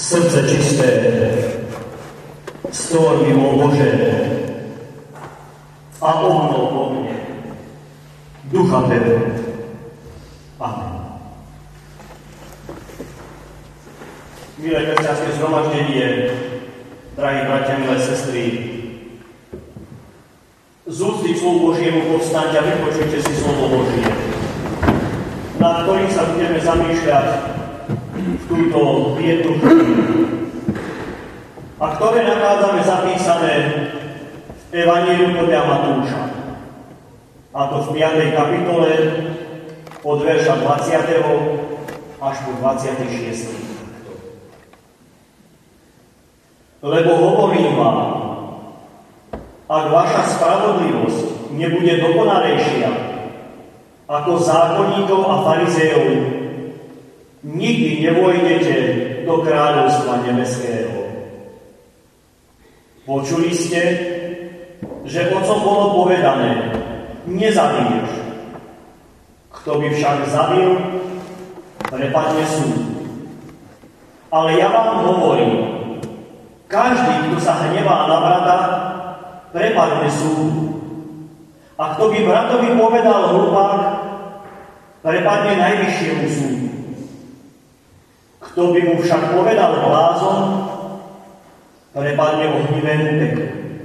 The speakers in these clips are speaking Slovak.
srdce čisté, stvor mi, o Bože, a obnov vo mne ducha pevného. Amen. Milé kresťanské zhromaždenie, drahí bratia, milé sestry, z úcty k slovu Božiemu povstaňte a vypočujte si slovo Božie, nad ktorým sa budeme zamýšľať v túto jednu chvíľu, a ktoré nachádzame zapísané v Evanjeliu podľa Matúša, a to v 5. kapitole od verša 20. až po 26. Lebo hovorím vám, ak vaša spravodlivosť nebude dokonalejšia ako zákonníkov a farizejov, nikdy nevojdete do kráľovstva nebeského. Počuli ste, že otcom bolo povedané, nezabiješ. Kto by však zabil, prepadne súd. Ale ja vám hovorím, každý, kto sa hnevá na brata, prepadne súdu. A kto by bratovi povedal hlupák, prepadne najvyššiemu súdu. Kto by mu však povedal blázon, prepadne ohnivému peklu.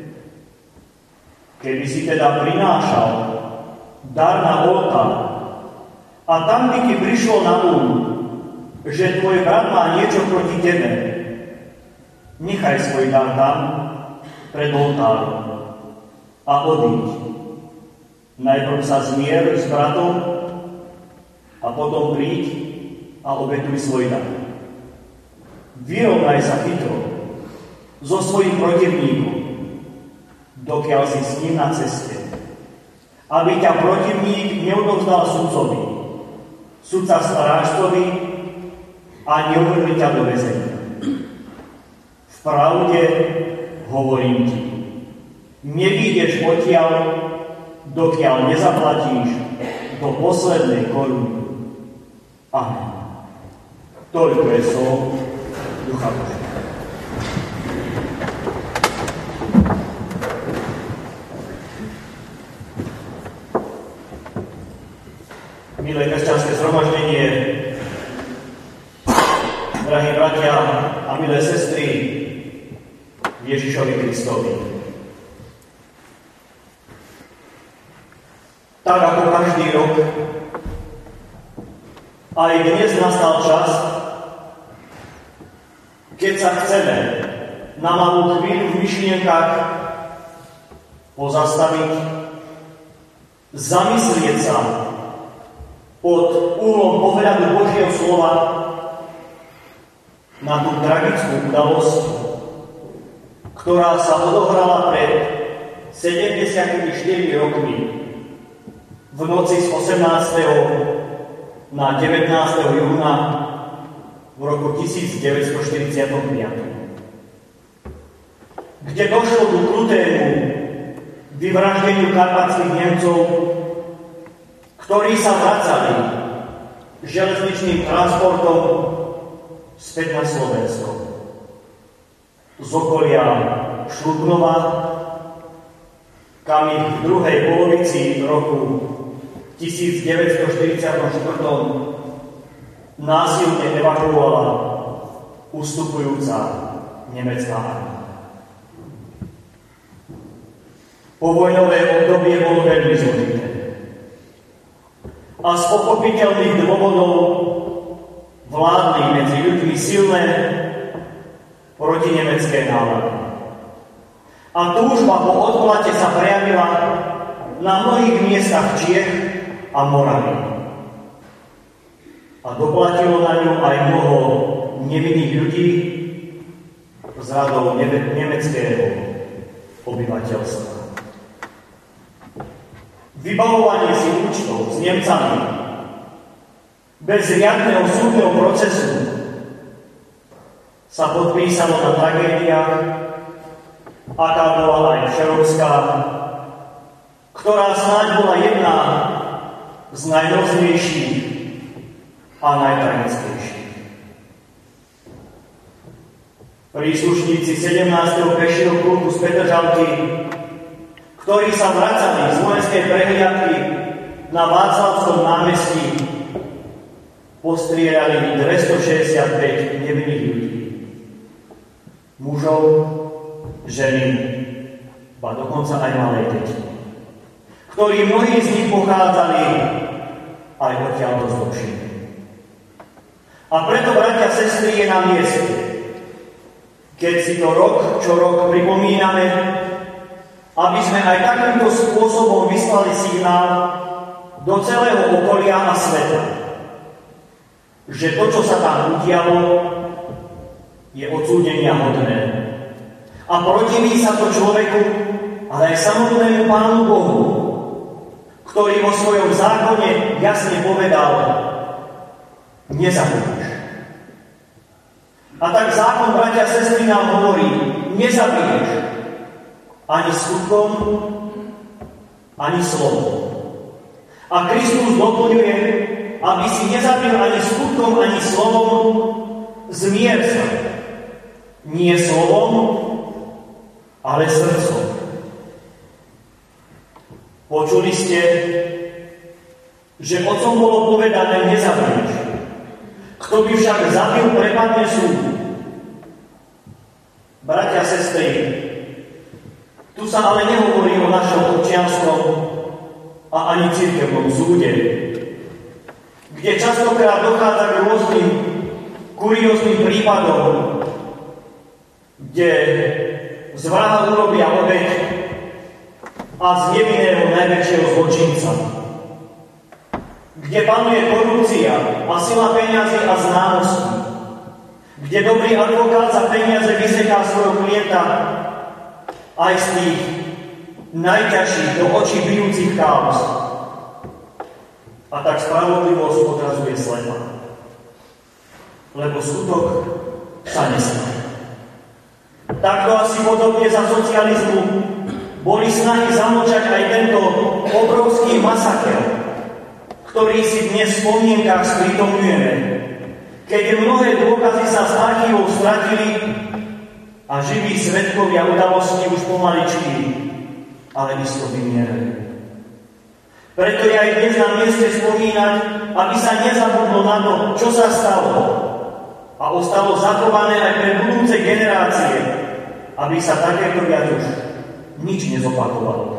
Keby si teda prinášal dar na oltár a tam by ti prišlo na že tvoj brat má niečo proti tebe, nechaj svoj dar tam pred oltárom a odíď. Najprv sa zmier s bratom a potom príď a obetuj svoj dar. Vyrovnaj sa chytro so svojím protivníkom, dokiaľ si s ním na ceste, aby ťa protivník neodovzdal sudcovi, sudca strážcovi a neuvrhli ťa do väzenia. V pravde hovorím ti, nevyjdeš odtiaľ, dokiaľ nezaplatíš do poslednej koruny. Amen. Toľko je slov Ducha Božieho. Milé kresťanské zhromaždenie, drahí bratia a milé sestry Ježišovi Kristovi. Tak ako každý rok, aj dnes nastal čas, keď sa chceme na malú chvíľu v myšlienkach pozastaviť, zamyslieť sa pod úhlom pohľadu Božieho slova na tú tragickú udalosť, ktorá sa odohrala pred 74 rokmi v noci z 18. na 19. júna v roku 1945, kde došlo k krutému vyvraždeniu karpatských Nemcov, ktorí sa vracali železničným transportom späť na Slovensko. Z okolia Šluknova, kam ich v druhej polovici roku 1944 násilne evakuovala ustupujúca nemecká armáda. Povojnové obdobie bolo veľmi zložité. A z pochopiteľných dôvodov vládli medzi ľuďmi silné protinemecké nálady. A túžba po odplate sa prejavila na mnohých miestach Čiech a Moravy. A doplatilo na ňu aj mnoho nevinných ľudí z radov nemeckého obyvateľstva. Vybavovanie si účtov s Nemcami bez riadneho súdneho procesu sa podpísalo na tragédiách, aká bola aj Všerovská, ktorá snáď bola jedna z najhroznejších a najtragickejších. Príslušníci 17. pešieho pluku z Petržalky, ktorí sa vracali z vojenskej prehliadky na Václavskom námestí, postrieľali 265 nevinných ľudí. Mužov, ženy, ba dokonca aj malé deti, ktorí mnohí z nich pochádzali aj odtiaľto z Dobšiny. A preto, bratia a sestry, je na mieste, keď si to rok čo rok pripomíname, aby sme aj takýmto spôsobom vyslali signál do celého okolia a sveta, že to, čo sa tam udialo, je odsúdenia hodné. A protiví sa to človeku, ale aj samotnému Pánu Bohu, ktorý vo svojom zákone jasne povedal: nezabiješ. A tak zákon, bratia a sestry, nám hovorí: nezabiješ ani skutkom, ani slovom. A Kristus doplňuje: aby si nezabil ani skutkom, ani slovom, zmier sa. Nie slovom, ale srdcom. Počuli ste, že otcom bolo povedané: nezabiješ. Kto by však zabil, prepadne súd. Bratia a sestry, tu sa ale nehovorí o našom občianskom a ani cirkevnom súde, kde častokrát dochádza k rôznym kurióznym prípadom, kde z vraha urobia obeť a z nevinného najväčšieho zločinca, kde panuje korupcia a sila peňazí a známosti, kde dobrý advokát za peniaze vyseká svojho klienta aj z tých najťažších do očí bijúcich káuz. A tak spravodlivosť odrazuje slepa, lebo skutok sa nestane. Takto asi podobne za socializmu boli snahy zamlčať aj tento obrovský masaker, ktorý si dnes v spomienkach sprítomňujeme, keď mnohé dôkazy sa z archívov stratili a živí svedkovia udalosti už pomaličky, ale isto vymierali. Preto je aj dnes na mieste spomínať, aby sa nezabudlo na to, čo sa stalo, a ostalo zachované aj pre budúce generácie, aby sa takéto viac už nič nezopakovalo.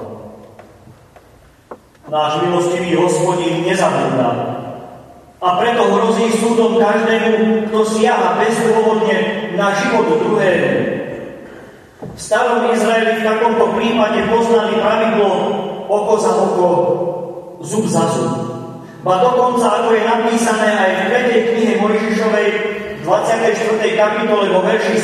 Náš milostivý Hospodín nezabúda a preto hrozí súdom každému, kto siaha bezdôvodne na život druhého. V starom Izraeli v takomto prípade poznali pravidlo oko za oko, zub za zub. Ba dokonca, ako je napísané aj v 5. knihe Mojžišovej, 24. kapitole vo verši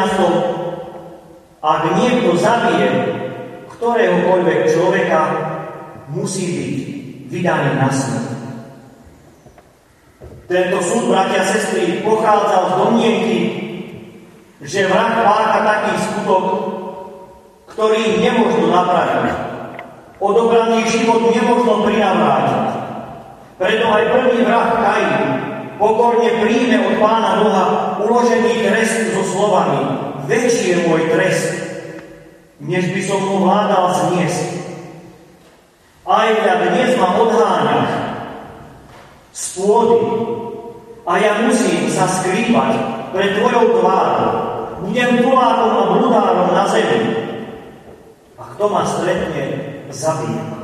17. Ak niekto zabije ktoréhokoľvek človeka, musí byť vydaný na smrť. Tento súd, bratia a sestry, pochádzal z domnienky, že vrah pácha taký skutok, ktorý nemožno napraviť. Odobraný život nemožno prinavrátiť. Preto aj prvý vrah Kain pokorne príjme od Pána Boha uložený trest so slovami: väčší je môj trest, než by som mu vládal zniesť. Aj ja dnes ma odháňaš z pôdy a ja musím sa skrývať pred tvojou tvárou. Budem tulákom a bludárom na zemi. A kto ma stretne, zabije ma.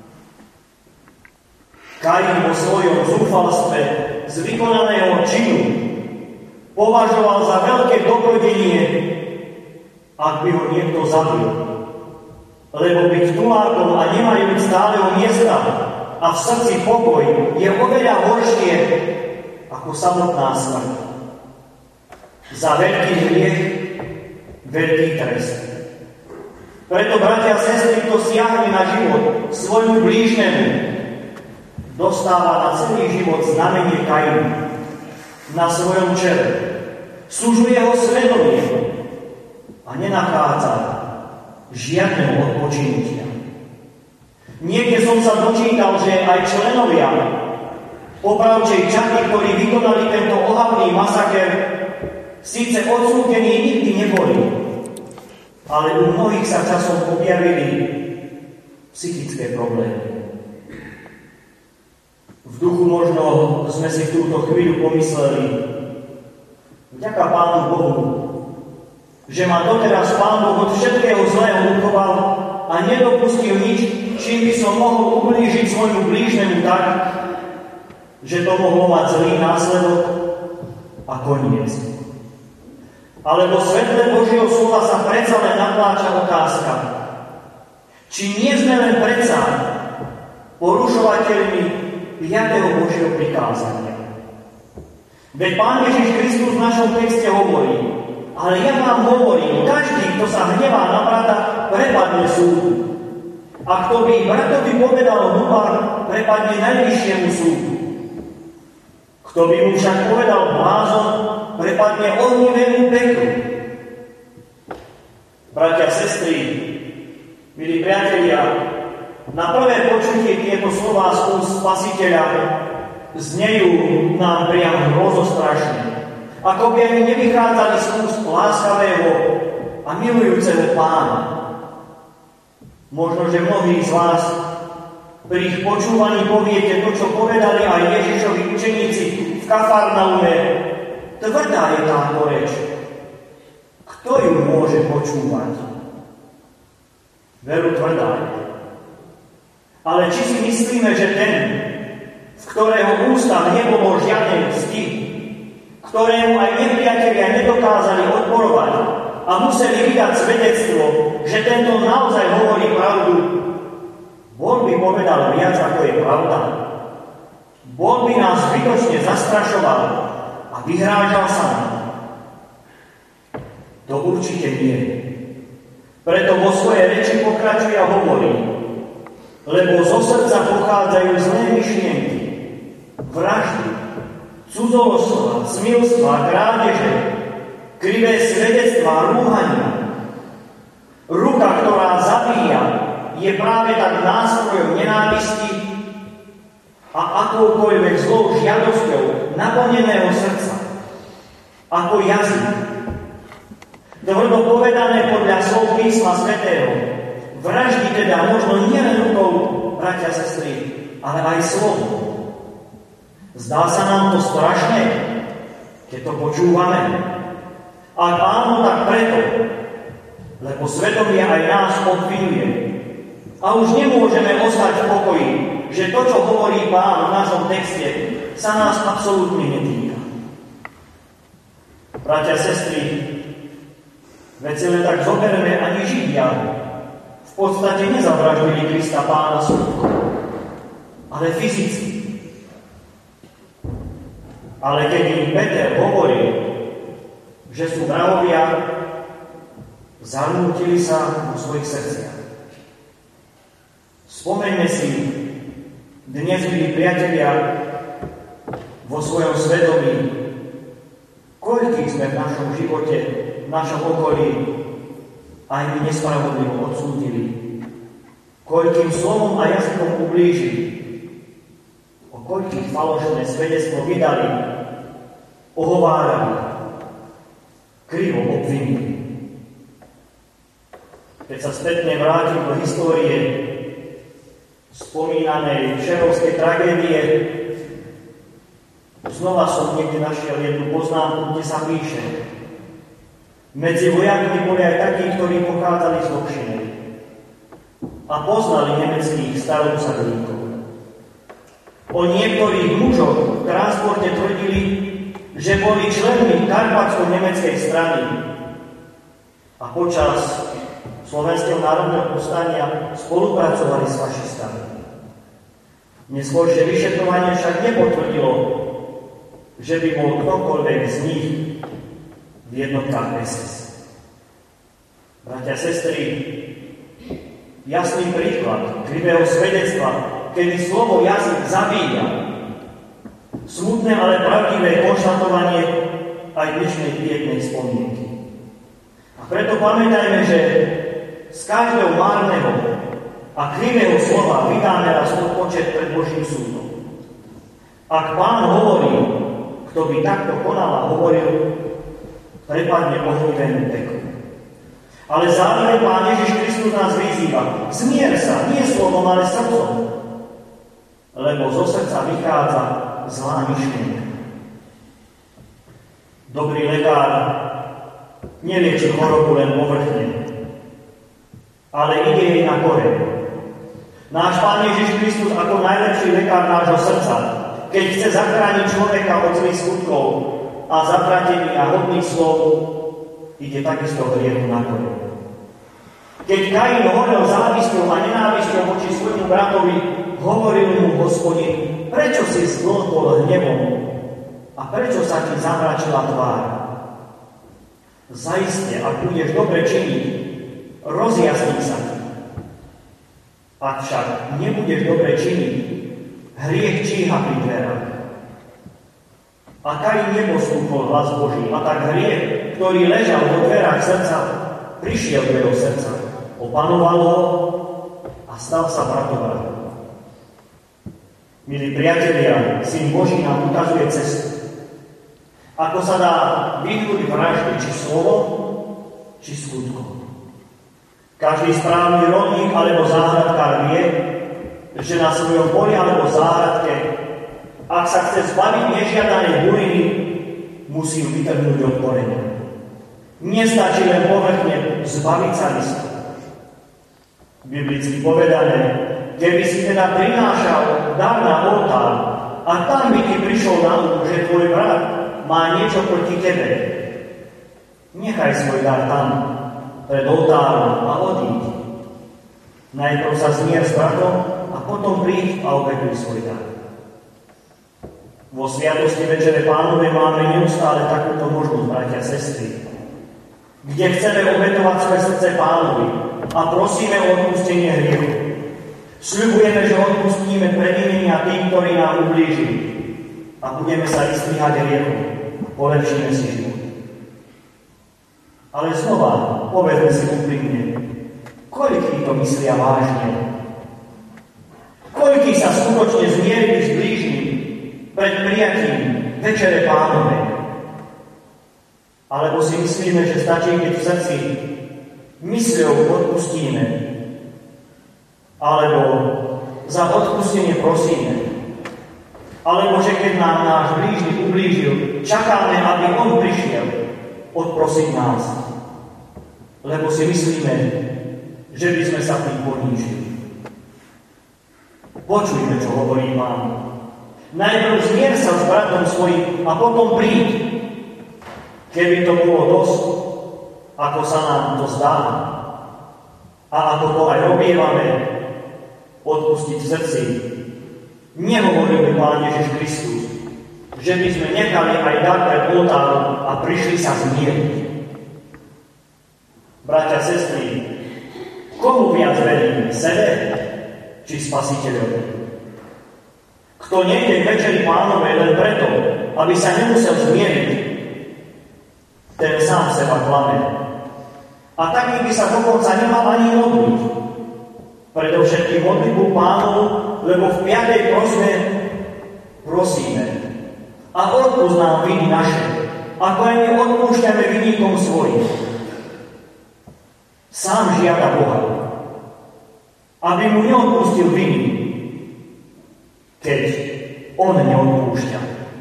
Kain vo svojom zúfalstve z vykonaného činu považoval za veľké dobrodenie, ak by ho niekto zabil. Lebo byť tulákom a nemajúc stáleho miesta a v srdci pokoj je oveľa horšie ako samotná smrť. Za veľký hriech veľký trest. Preto, bratia a sestry, kto siahne na život svojmu blížnemu, dostáva na celý život znamenie Kainu na svojom čele. Súžuje ho svedomie a nenachádza žiadneho odpočinutia. Niekde som sa dočítal, že aj členovia popravčej čaty, ktorí vykonali tento ohavný masaker, síce odsúdení nikdy neboli, ale u mnohých sa časom objavili psychické problémy. V duchu možno sme si v túto chvíľu pomysleli, vďaka Pánu Bohu, že ma doteraz Pán Boh od všetkého zlého uchoval a nedopustil nič, čím by som mohol ublížiť svojmu blížnemu tak, že to mohlo mať zlý následok a koniec. Ale vo svetle Božieho slova sa predsa len natláča otázka, či nie sme len predsa porušovateľmi 5. Božieho prikázania. Veď Pán Ježiš Kristus v našom texte hovorí, ale ja vám hovorím, každý, kto sa hnevá na brata, prepadne súdu. A kto by bratovi povedal hlupák, prepadne najvyššiemu súdu. Kto by mu však povedal blázon, prepadne ohnivému peklu. Bratia, sestry, milí priatelia, na prvé počutie tieto slová z úst Spasiteľa znejú nám priam hrozostrašne, ako by ani nevychádzali z úst láskavého a milujúceho Pána. Možno, že mnohí z vás pri ich počúvaní poviete to, čo povedali aj Ježišovi učeníci v Kafarnaume. Tvrdá je táto reč. Kto ju môže počúvať? Veru tvrdá je. Ale či si myslíme, že ten, v ktorého ústach nebolo žiadnej msti, ktorému aj nepriatelia nedokázali odporovať a museli vydať svedectvo, že tento naozaj hovorí pravdu, Boh by povedal viac, ako je pravda. Boh by nás zbytočne zastrašoval a vyhrážal sa nám. To určite nie. Preto vo svojej reči pokračuje a hovorí, lebo zo srdca pochádzajú zlé myšlienky, vraždy, cudzolostva, smilstva, krádeže, krivé svedectvá, rúhania. Ruka, ktorá zabíja, je práve tak nástrojom nenávisti a akoukoľvek zlou žiadosťou naplneného srdca, ako jazyk. Tvrdo povedané podľa slov písma svätého, vraždy teda možno nielen rukou, bratia, sestry, ale aj slovom. Zdá sa nám to strašné, keď to počúvame. Ak áno, tak preto, lebo svedomie aj nás obvinuje. A už nemôžeme ostať v pokoji, že to, čo hovorí Pán v našom texte, sa nás absolútne netýka. Bratia, sestry, veď si len tak zoberme, ani Židia v podstate nezavraždili Krista Pána skutkom, ale fyzicky. Ale keď im Peter hovoril, že sú vrahovia, zarmútili sa vo svojich srdciach. Spomeňme si, dnes, milí priatelia, vo svojom svedomí, koľkých sme v našom živote, v našom okolí aj my nespravodlivo odsúdili, koľkým slovom a jazykom ublížili, o koľkých falošné svedectvo vydali, ohovárali, krivo obvinili. Keď sa spätne vrátim do histórie spomínanej Šerovskej tragédie, znova som niekde našiel jednu poznámku, kde sa píše: medzi vojakmi boli aj takí, ktorí pochádzali z Dobšinej a poznali nemeckých starousadlíkov. O niektorých mužoch v transporte tvrdili, že boli členmi karpatsko-nemeckej strany a počas Slovenského národného povstania spolupracovali s fašistami. Neskôršie vyšetrovanie však nepotvrdilo, že by bol ktokoľvek z nich v jednotkách SS. Bratia, sestry, jasný príklad krivého svedectva, kedy slovo jazyk zabíja. Smutné, ale pravdivé konštatovanie aj dnešnej pietnej spomienky. A preto pamätajme, že z každého márneho a krivého slova vydáme raz odpočet pred Božím súdom. Ak Pán hovorí, kto by takto konal a hovoril, prepadne ohnivému peklu. Ale zároveň Pán Ježiš Kristus nás vyzýva: zmier sa, nie slovom, ale srdcom, lebo zo srdca vychádza zlá myšlienka. Dobrý lekár nelieči chorobu len povrchne, ale ide jej na koreň. Náš Pán Ježiš Kristus ako najlepší lekár nášho srdca, keď chce zachrániť človeka od zlých skutkov a zatratení a hodných slov, ide takisto hriechu na koreň. Keď Kain horel závisťou a nenávisťou voči svojmu bratovi, hovoril mu Hospodin: prečo si zlodol hnevom a prečo sa ti zamračila tvár? Zaiste, ak budeš dobre činiť, rozjasní sa ti. Ak však nebudeš dobre činiť, hriech číha pri dverách. A Kain neposlúchol hlas Boží, a tak hriech, ktorý ležal vo dverách srdca, prišiel do jeho srdca, opanoval ho a stal sa bratom. Milí priatelia, Syn Boží nám ukazuje cestu, ako sa dá vyhnúť vražde či slovom, či skutkom. Každý správny rolník alebo záhradkár vie, že na svojom poli alebo záhradke, ak sa chce zbaviť nežiadanej buriny, musí ju vytrhnúť od korenia. Nestačí len povrchne zbaviť sa listov. Biblicky povedané, keby si teda prinášal dar na oltár a tam by ti prišol na úm, že tvoj brat má niečo proti tebe, nechaj svoj dar tam, pred oltárom, a odíď. Najprv sa zmier s bratom a potom príď a obetuj svoj dar. Vo sviatosti Večere Pánovej máme neustále takúto možnosť, bratia a sestry, kde chceme obetovať svoje srdce Pánovi a prosíme o odpustenie hriechu. Sľubujeme, že odpustíme previnenia tým, ktorí nám ublížili, a budeme sa vystrihať hriechu, polepšíme si život. Ale znova, povedzme si úprimne, koľký to myslia vážne? Koľký sa skutočne zmierili s blížnym pred prijatím Večere Pánovej? Alebo si myslíme, že stačí, keď v srdci mysľou odpustíme, alebo za odpustenie prosíme, alebo že keď nám náš blížny ublížil, čakáme, aby on prišiel odprosiť nás, lebo si myslíme, že by sme sa tým ponížili. Počujme, čo hovorí Pán. Najprv zmier sa s bratom svojím a potom príď. Keby to bolo dosť, ako sa nám to zdá, a ako to aj robievame, odpustiť v srdci, nehovoril by Pán Ježiš Kristus, že by sme nechali aj dar pred oltárom a prišli sa zmieriť. Bratia, sestry, komu viac veríme, sebe či Spasiteľovi? Kto nejde k Večeri Pánovej len preto, aby sa nemusel zmieriť, ten sám seba klame. A taký by sa dokonca nemal ani modliť. Predovšetkým modlitbu Pánovu, lebo v 5. prosbe prosíme: a odpusť nám viny naše, ako aj my odpúšťame vinníkom svojim. Sám žiada Boha, aby mu neodpustil viny, keď on neodpúšťa.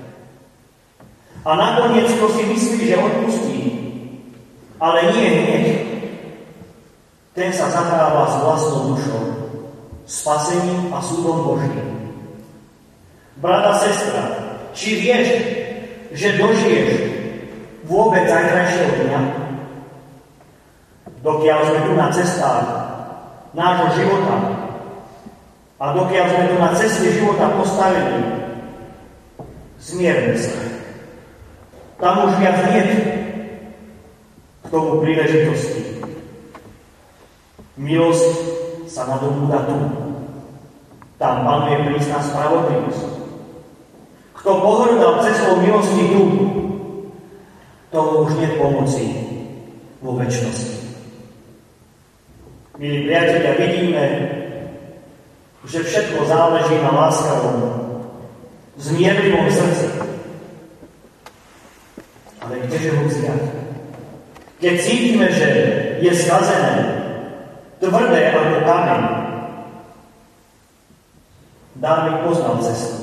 A nakoniec to si myslí, že odpustí, ale nie hneď. Ten sa zahráva s vlastnou dušou, spasením a súdom Božím. Brat a sestra, či vieš, že dožiješ vôbec zajtrajšieho dňa? Dokiaľ sme tu na cestách nášho života a dokiaľ sme tu na ceste života postavení, zmierme sa. Tam už viac nie k tomu príležitosti. Milosť sa nadobúda tu. Tam panuje prísna spravodlivosť. Kto pohrdal cestou milosti tu, tomu už nie pomoci vo večnosti. Milí priatelia, vidíme, že všetko záleží na láskavom, zmierlivom srdci. Ale kdeže ho vziať? Keď cítime, že je skazené, tvrdé ako kameň, Dávid poznal cestu.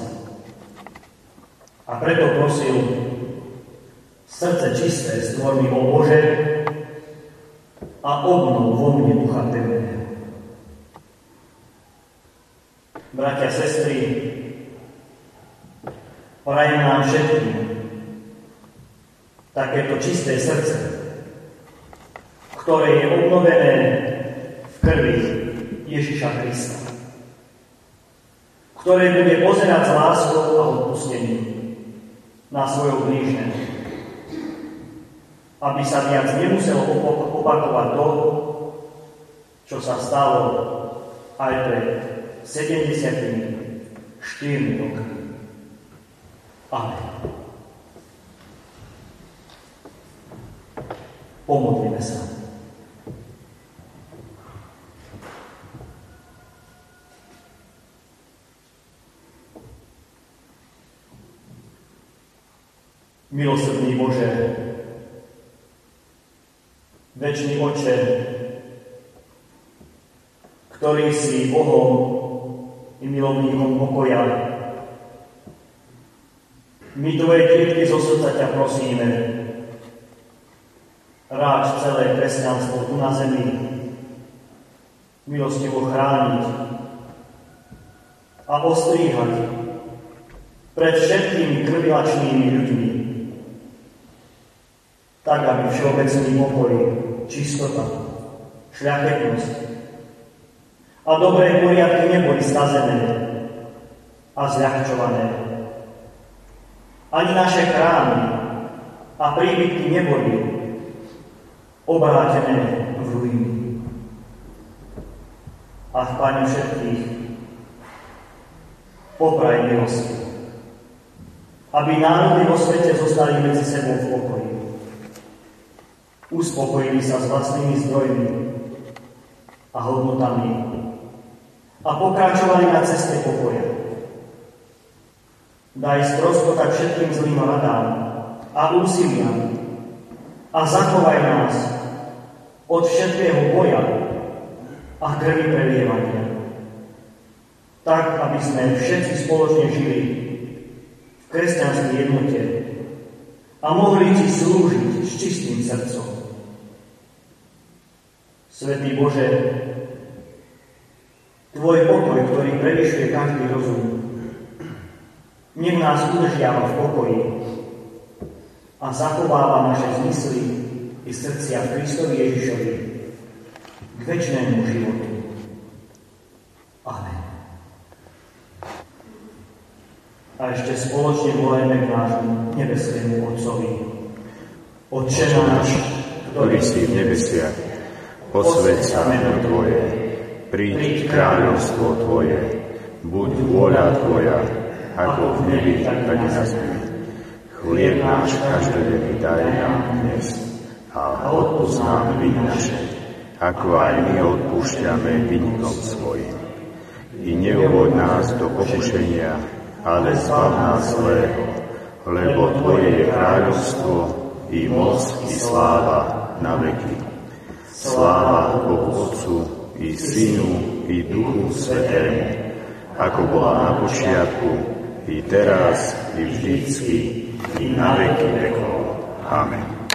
A preto prosil srdce čisté stvor mi, o Bože, a obnov vo mne ducha pevného. Bratia, sestry, prajem nám všetkým takéto čisté srdce, ktoré je obnovené v krvi Ježiša Krista, ktoré bude pozerať s láskou a odpustením na svojho blížneho, aby sa viac nemuselo opakovať to, čo sa stalo aj pred 74 rokmi. Amen. Pomodlíme sa. Milosrdný Bože, večný Otče, ktorý si Bohom i milovníkom pokoja, my Tvoje deti zo srdca ťa prosíme, ráč celé kresťanstvo tu na zemi, milostivo chrániť a ostríhať pred všetkými krvilačnými ľuďmi, tak, aby všeobecný pokoj, čistota, šľachetnosť a dobré poriadky neboli skazené a zľahčované. Ani naše chrámy a príbytky neboli obrátené v ruiny. A v Pane všetkých popraj milosti, aby národy vo svete zostali medzi sebou v pokoji. Uspokojili sa s vlastnými zdrojmi a hodnotami a pokračovali na ceste pokoja. Daj stroskotať všetkým zlým radám a úsiliam a zachovaj nás od všetkého boja a krvi prelievania, tak, aby sme všetci spoločne žili v kresťanskej jednote a mohli Ti slúžiť s čistým srdcom. Svätý Bože, Tvoj pokoj, ktorý prevyšuje každý rozum, nech nás udržiava v pokoji a zachováva naše zmysly i srdcia v Kristovi Ježišovi k večnému životu. Amen. A ešte spoločne volajme k nášmu nebeskému Otcovi. Otče náš, ktorý si v nebesiach, posväť sa meno Tvoje, príď kráľovstvo Tvoje, buď vôľa Tvoja, ako v nebi, tak i na zemi. Chlieb náš každodenný daj nám dnes a odpusť nám viny naše, ako aj my odpúšťame vinníkom svojim. I neuvoď nás do pokušenia, ale zbav nás zlého, lebo Tvoje je kráľovstvo, i moc, i sláva na veky. Sláva Bohu Otcu, i Synu, i Duchu Svätému, ako bola na počiatku, i teraz, i vždycky, i na veky vekov. Amen.